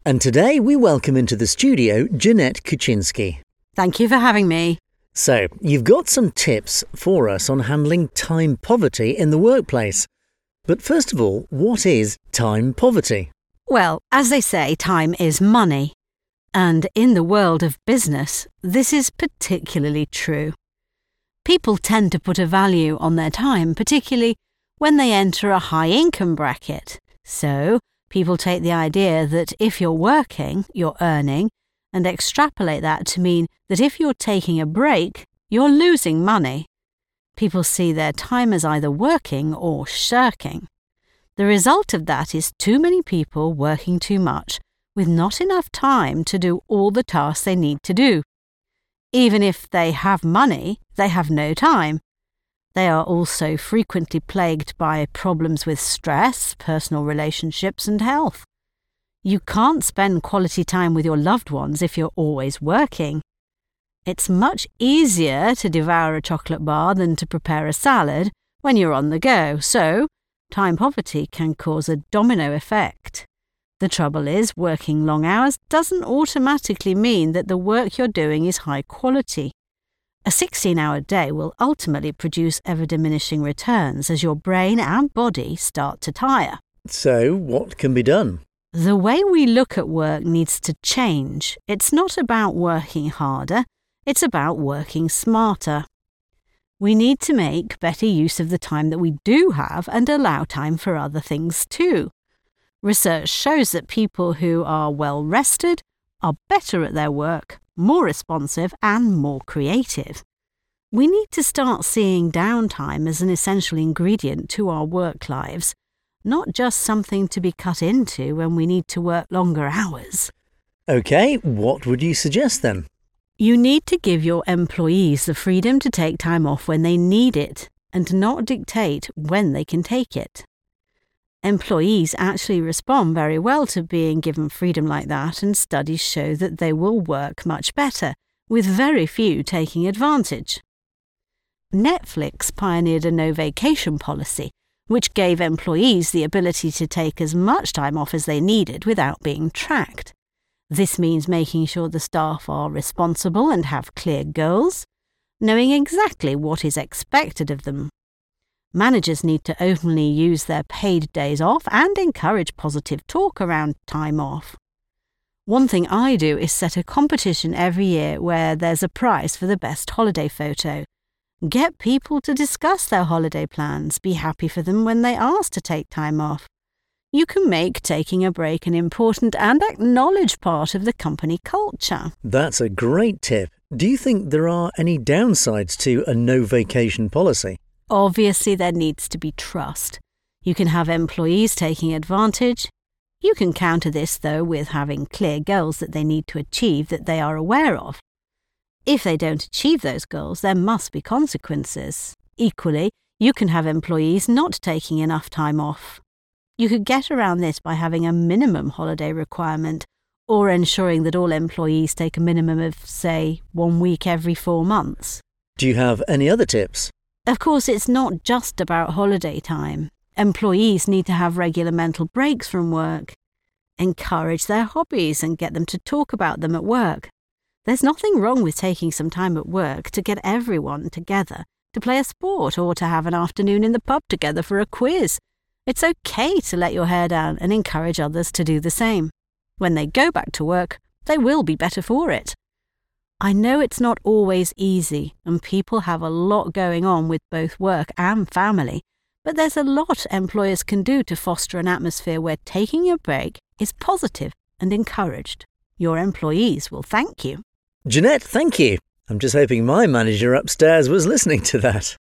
And today we welcome into the studio Jeanette Kuczynski. Thank you for having me. So, you've got some tips for us on handling time poverty in the workplace. But first of all, what is time poverty? Well, as they say, time is money. And in the world of business, this is particularly true. People tend to put a value on their time, particularly when they enter a high income bracket. So, people take the idea that if you're working, you're earning, and extrapolate that to mean that if you're taking a break, you're losing money. People see their time as either working or shirking. The result of that is too many people working too much, with not enough time to do all the tasks they need to do. Even if they have money, they have no time. They are also frequently plagued by problems with stress, personal relationships, and health. You can't spend quality time with your loved ones if you're always working. It's much easier to devour a chocolate bar than to prepare a salad when you're on the go, so time poverty can cause a domino effect. The trouble is, working long hours doesn't automatically mean that the work you're doing is high quality. A 16-hour day will ultimately produce ever-diminishing returns as your brain and body start to tire. So, what can be done? The way we look at work needs to change. It's not about working harder, it's about working smarter. We need to make better use of the time that we do have and allow time for other things too. Research shows that people who are well rested are better at their work, more responsive and more creative. We need to start seeing downtime as an essential ingredient to our work lives, not just something to be cut into when we need to work longer hours. OK, what would you suggest then? You need to give your employees the freedom to take time off when they need it and not dictate when they can take it. Employees actually respond very well to being given freedom like that, and studies show that they will work much better, with very few taking advantage. Netflix pioneered a no-vacation policy, which gave employees the ability to take as much time off as they needed without being tracked. This means making sure the staff are responsible and have clear goals, knowing exactly what is expected of them. Managers need to openly use their paid days off and encourage positive talk around time off. One thing I do is set a competition every year where there's a prize for the best holiday photo. Get people to discuss their holiday plans, be happy for them when they ask to take time off. You can make taking a break an important and acknowledged part of the company culture. That's a great tip. Do you think there are any downsides to a no-vacation policy? Obviously, there needs to be trust. You can have employees taking advantage. You can counter this, though, with having clear goals that they need to achieve that they are aware of. If they don't achieve those goals, there must be consequences. Equally, you can have employees not taking enough time off. You could get around this by having a minimum holiday requirement or ensuring that all employees take a minimum of, say, 1 week every 4 months. Do you have any other tips? Of course, it's not just about holiday time. Employees need to have regular mental breaks from work. Encourage their hobbies and get them to talk about them at work. There's nothing wrong with taking some time at work to get everyone together, to play a sport or to have an afternoon in the pub together for a quiz. It's okay to let your hair down and encourage others to do the same. When they go back to work, they will be better for it. I know it's not always easy, and people have a lot going on with both work and family, but there's a lot employers can do to foster an atmosphere where taking a break is positive and encouraged. Your employees will thank you. Jeanette, thank you. I'm just hoping my manager upstairs was listening to that.